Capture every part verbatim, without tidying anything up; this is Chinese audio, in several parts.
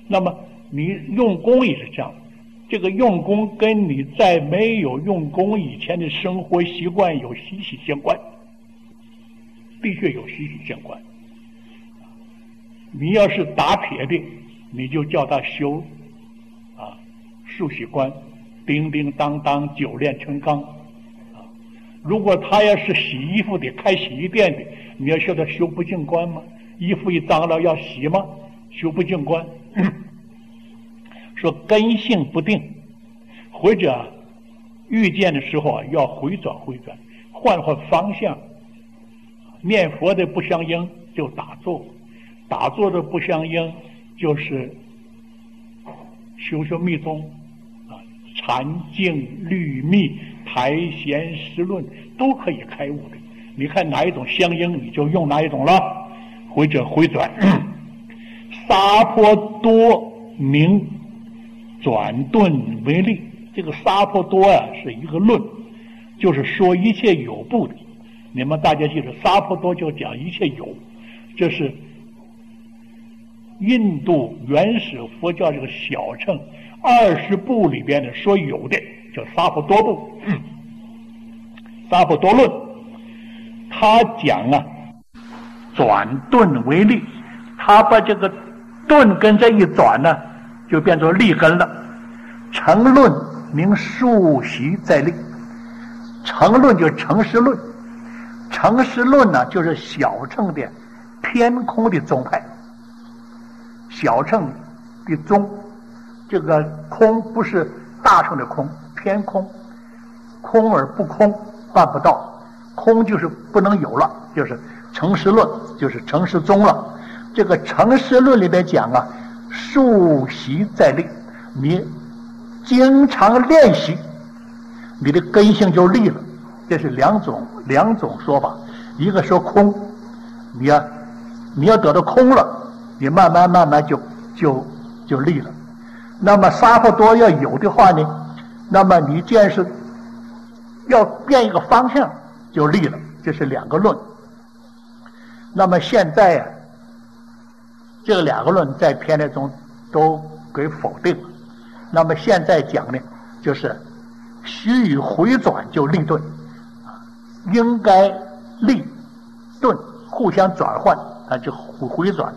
那么你用功也是这样，这个用功跟你在没有用功以前的生活习惯有息息相关，的确有息息相关。你要是打撇的，你就叫他修啊数息观，叮叮当当，久炼成钢啊。如果他要是洗衣服的，开洗衣店的，你要叫他修不净观吗？衣服一脏了要洗吗？修不净观。说根性不定，或者遇见的时候啊，要回转回转，换换方向。念佛的不相应就打坐，打坐的不相应就是修修密宗啊，禅净、律密、台闲、实论都可以开悟的。你看哪一种相应，你就用哪一种了，或者回转。沙婆多名转顿为例，这个沙婆多啊是一个论，就是说一切有部的。你们大家记住，沙婆多就讲一切有，这是印度原始佛教这个小乘二十部里边的说有的叫沙婆多部。嗯、沙婆多论，他讲啊转顿为例，他把这个顿跟这一转呢，就变成立根了。成论名数习在立，成论就成实论，成实论呢就是小乘的偏空的宗派，小乘的宗，这个空不是大乘的空，偏空，空而不空办不到，空就是不能有了，就是成实论，就是成实宗了。这个成实论里面讲啊，数习在立，你经常练习，你的根性就立了。这是两种两种说法，一个说空，你要你要得到空了，你慢慢慢慢就就就立了。那么沙婆多要有的话呢，那么你既然是要变一个方向就立了，这是两个论。那么现在呀、啊，这两个论在偏论中都给否定了。那么现在讲呢，就是须臾回转就立顿，应该立顿互相转换，它就回转。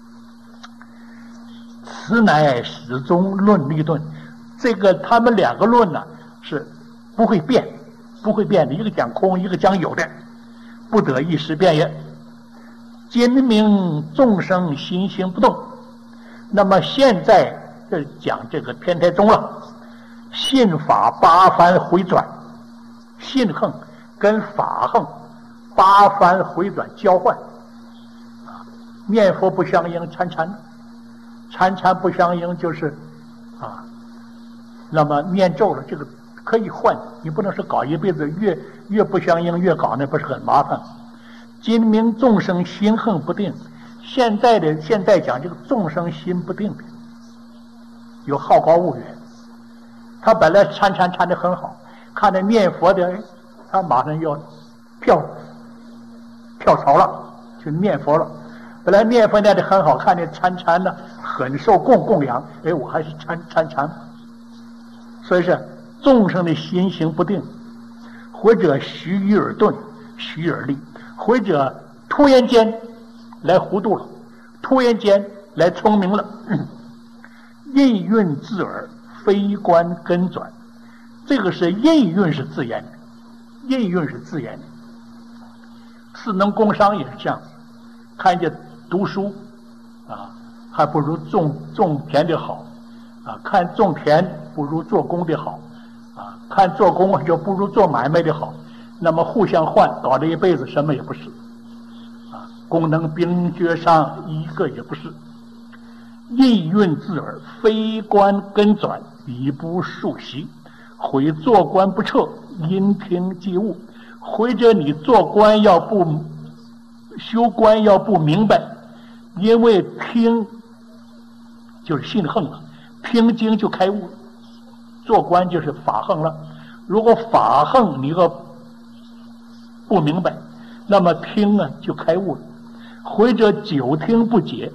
此乃始终论立顿，这个他们两个论呢是不会变，不会变的，一个讲空，一个讲有的，不得一时变也。今明众生心行不动，那么现在这讲这个天台宗了，信法八番回转，信横跟法横八番回转交换，念佛不相应参禅，参禅不相应就是啊，那么念咒了，这个可以换，你不能是搞一辈子，越越不相应越搞，那不是很麻烦。今明众生心横不定，现在的现在讲这个众生心不定的，有好高骛远。他本来参禅参得很好，看着念佛的，他马上要跳跳槽了，去念佛了。本来念佛念得很好，看见参禅呢很受供供养，哎，我还是参参禅。所以是众生的心行不定，或者须臾而顿，须而立。或者突然间来糊涂了，突然间来聪明了，印蕴自耳，非观根转。这个是印蕴是自然的，印蕴是自然的。士农工商也是这样，看见读书啊，还不如种种田的好啊，看种田不如做工的好啊，看做工就不如做买卖的好。那么互相换，搞了一辈子什么也不是啊，功能兵爵上一个也不是。印蕴自耳，非观根转，以不数习，毁做官不彻，因听即悟。或者你做官要不修官要不明白，因为听就是信横了，听经就开悟了。做官就是法横了，如果法横你个不明白，那么听啊就开悟了。或者久听不解，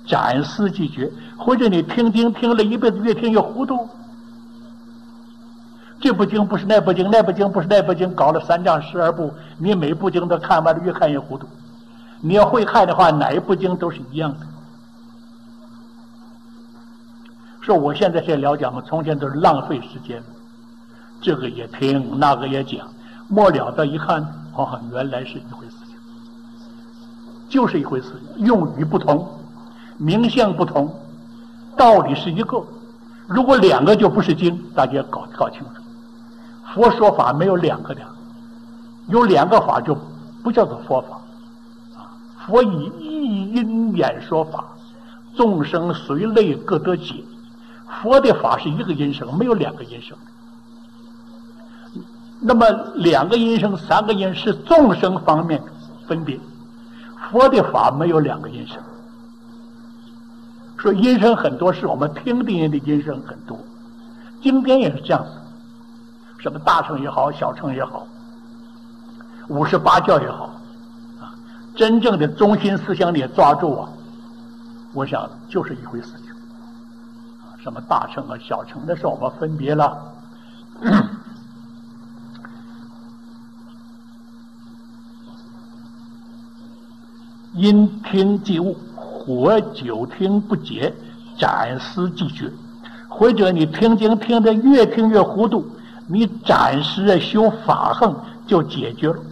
斩丝即绝，或者你听经听了一辈子，越听越糊涂。这部经不是那部经，那部经不是那部经，搞了三藏十二部，你每部经都看完了，越看越糊涂。你要会看的话，哪一部经都是一样的。说我现在在聊讲嘛，从前都是浪费时间，这个也听，那个也讲，末了的一看，哦，原来是一回事情，就是一回事情，用语不同，名相不同，道理是一个。如果两个就不是经，大家搞搞清楚。佛说法没有两个的，有两个法就不叫做佛法。佛以一因演说法，众生随类各得解。佛的法是一个音声，没有两个音声。那么两个音声、三个音是众生方面分别，佛的法没有两个音声。说音声很多，是我们听的人的音声很多，经典也是这样子。什么大乘也好，小乘也好，五十八教也好，啊，真正的中心思想你也抓住啊，我想就是一回事情。啊，什么大乘啊、小乘，那是我们分别了。因听即悟，或久听不解，斩丝即绝。或者你听经听得越听越糊涂，你暂时修法横就解决了。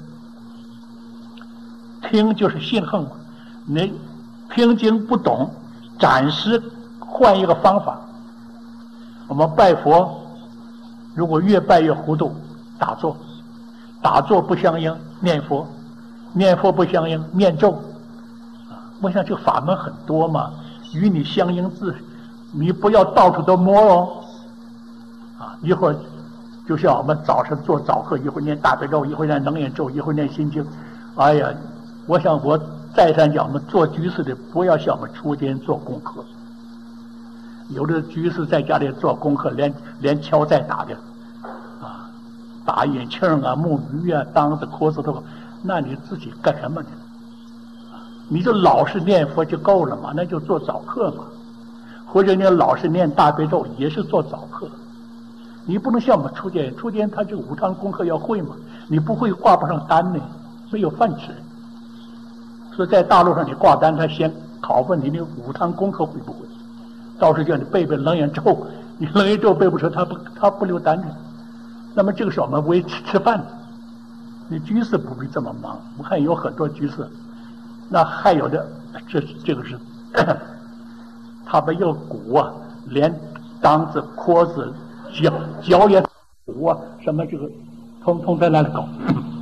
听就是信横嘛，你听经不懂，暂时换一个方法。我们拜佛，如果越拜越糊涂，打坐，打坐不相应念佛，念佛不相应念咒。我想这个法门很多嘛，与你相应自，你不要到处都摸哦。啊，一会儿就像我们早晨做早课，一会儿念大悲咒，一会儿念能眼咒，一会儿念心经。哎呀，我想我再三讲，我们做居士的不要像我们出家人做功课。有的居士在家里做功课，连连敲带打的，啊，打引磬啊、木鱼啊、当子、壳子都，那你自己干什么呢？你就老是念佛就够了嘛，那就做早课嘛，或者你老是念大悲咒也是做早课。你不能像我们出家人，出家人他这个五堂功课要会嘛，你不会挂不上单呢，没有饭吃。所以在大陆上你挂单，他先考问你，你五堂功课会不会？到时候叫你背背楞严咒，你楞严咒背不出，他不他不留单的。那么这个是我们为吃吃饭的，你居士不必这么忙。我看有很多居士。那还有的，这这个是，他们有鼓啊，连当子、壳子、脚脚也鼓啊，什么这个，通通在那里搞。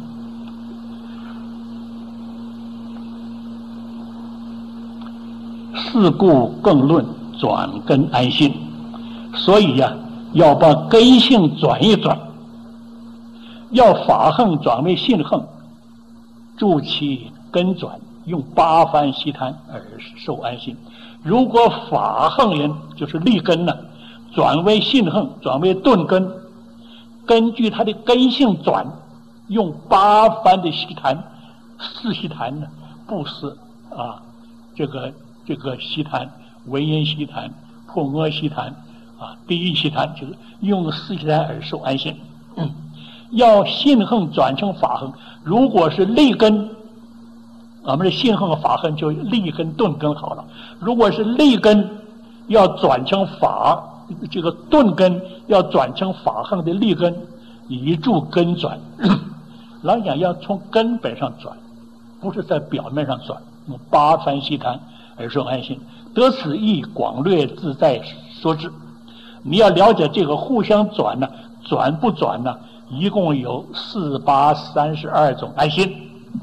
是故更论转根安心，所以呀、啊，要把根性转一转，要法横转为性横，助其根转。用八番悉檀而受安心。如果法横人就是立根呢，转为性横，转为顿根，根据他的根性转，用八番的悉檀，四悉檀呢，布施啊，这个这个悉檀、文音悉檀、破阿悉檀啊，第一悉檀，就是用四悉檀而受安心。嗯，要性横转成法横，如果是立根。我们的性横和法横就立根顿根好了。如果是立根要转成法，这个顿根要转成法横的立根，以助根转。老讲要从根本上转，不是在表面上转。用八番悉檀而受安心，得此意广略自在说之。你要了解这个互相转呢，转不转呢？一共有四八三十二种安心。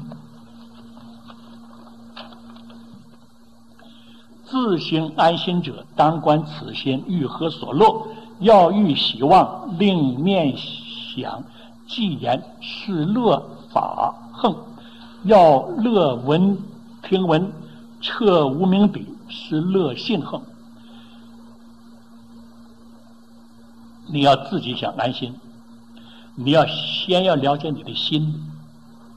自行安心者，当观此心欲何所落？要欲喜望，令念想，既言是乐法横；要乐闻听闻，彻无明彼，是乐性横。你要自己想安心，你要先要了解你的心。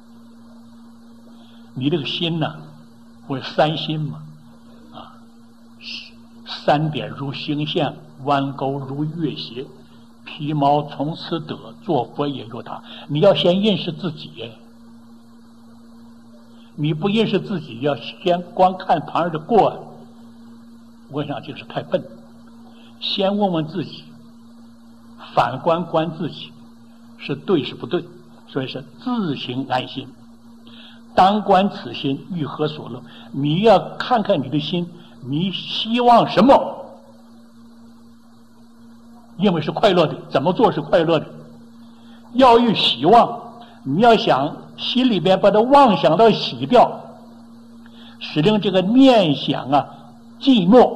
你这个心呢，不是三心嘛？ 三点如星线，弯钩如月斜，皮毛从此得，做佛也如他。你要先认识自己，你不认识自己，要先光看旁人的过，我想就是太笨。先问问自己，反观观自己，是对是不对，所以是自行安心。当观此心，欲何所乐？你要看看你的心，你希望什么？因为是快乐的，怎么做是快乐的？要欲希望，你要想心里边把它妄想到洗掉，使令这个念想啊寂寞，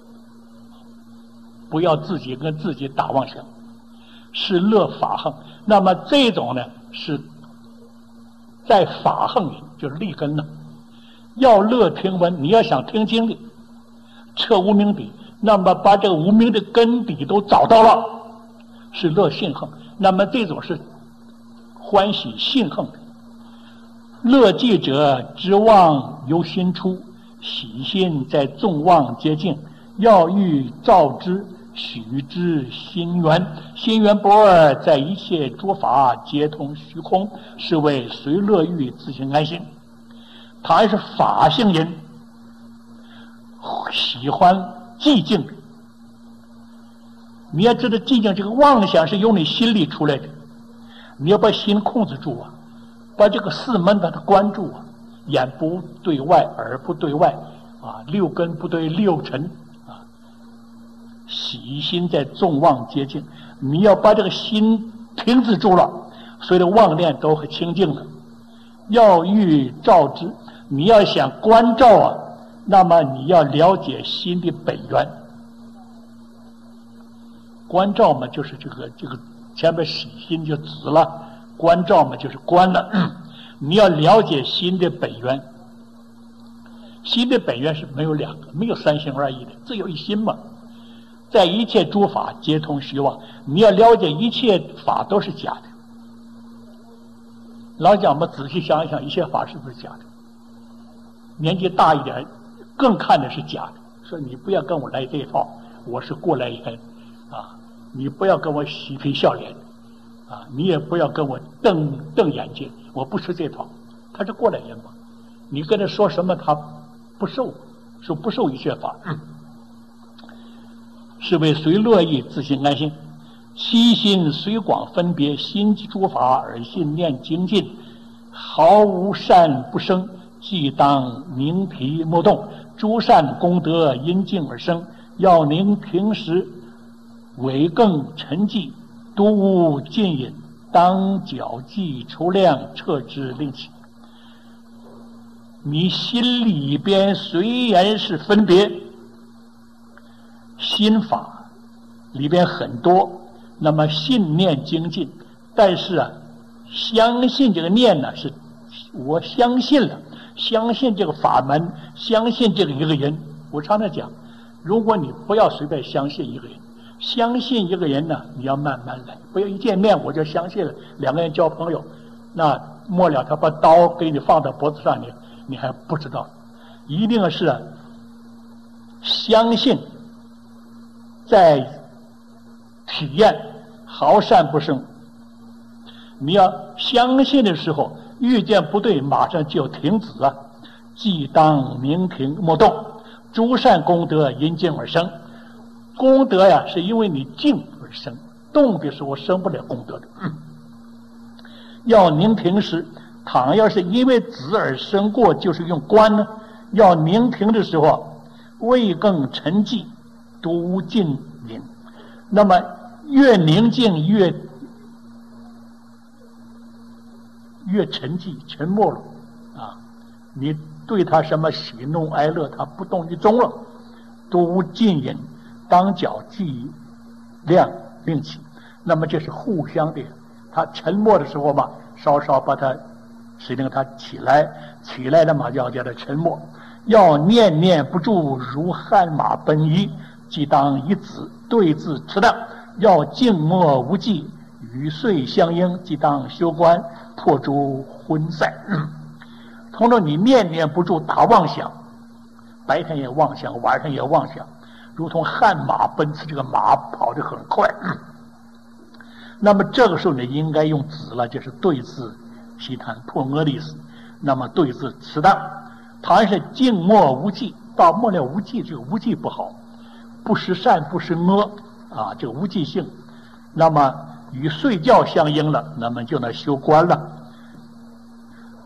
不要自己跟自己打妄想，是乐法行。那么这种呢是在法行里，就是立根了。要乐听闻，你要想听经的，彻无明底，那么把这个无明的根底都找到了，是乐信行。那么这种是欢喜信行的。乐记者之妄由心出，喜心在众妄皆尽。要欲照之，许之心源。心源不二，在一切诸法皆通虚空，是为随乐欲自行安心。他还是法性人，喜欢寂静。你要知道寂静这个妄想是由你心里出来的，你要把心控制住啊，把这个四门把它关住啊，眼不对外，耳不对外啊，六根不对六尘啊，喜心在众妄皆尽。你要把这个心停止住了，所有的妄念都很清净了。要欲照之，你要想关照啊，那么你要了解心的本源。关照嘛，就是这个这个前面喜心就止了，关照嘛就是关了。你要了解心的本源，心的本源是没有两个，没有三心二意的，只有一心嘛。在一切诸法皆通虚妄，你要了解一切法都是假的。老讲嘛，仔细想一想，一切法是不是假的？年纪大一点，更看的是假的。说你不要跟我来这一套，我是过来人啊！你不要跟我嬉皮笑脸啊！你也不要跟我瞪瞪眼睛，我不吃这套。他是过来人嘛，你跟他说什么，他不受，说不受一切法。嗯、是为随乐意自行安心。七心虽广分别，心即诸法而信念精进，毫无善不生，即当明皮莫动。诸善功德因境而生，要宁平时为更沉寂，独无尽隐，当绞际抽量，彻之令起。你心里边虽然是分别，心法里边很多，那么信念精进，但是啊，相信这个念呢，是我相信了，相信这个法门，相信这个一个人。我常常讲，如果你不要随便相信一个人，相信一个人呢，你要慢慢来，不要一见面我就相信了。两个人交朋友，那末了他把刀给你放到脖子上，你你还不知道，一定是、啊、相信，在体验，毫善不生。你要相信的时候，遇见不对，马上就停止啊！即当明停莫动，诸善功德因境而生。功德呀，是因为你静而生，动的时候生不了功德的。嗯、要宁停时，倘要是因为止而生过，就是用观呢。要宁停的时候，未更沉寂，独无尽隐。那么越宁静越越沉寂沉默了啊！你对他什么喜怒哀乐，他不动于衷了，独无尽隐，当绞际量令起。那么这是互相的，他沉默的时候嘛，稍稍把他使令他起来，起来了嘛，要叫他沉默。要念念不住，如汗马奔移，即当以子对字持当。要静默无忌，与岁相应，即当修观，破诸昏塞。嗯、同着你念念不住打妄想，白天也妄想，晚上也妄想， 如同悍马奔驰，这个马跑得很快。那么这个时候呢，应该用子了，就是对字批谈破阿利斯。那么对字适当，唐是静默无忌，到末了无忌，这个无忌不好，不识善不识恶啊，这个无记性，那么与睡觉相应了，那么就能修观了。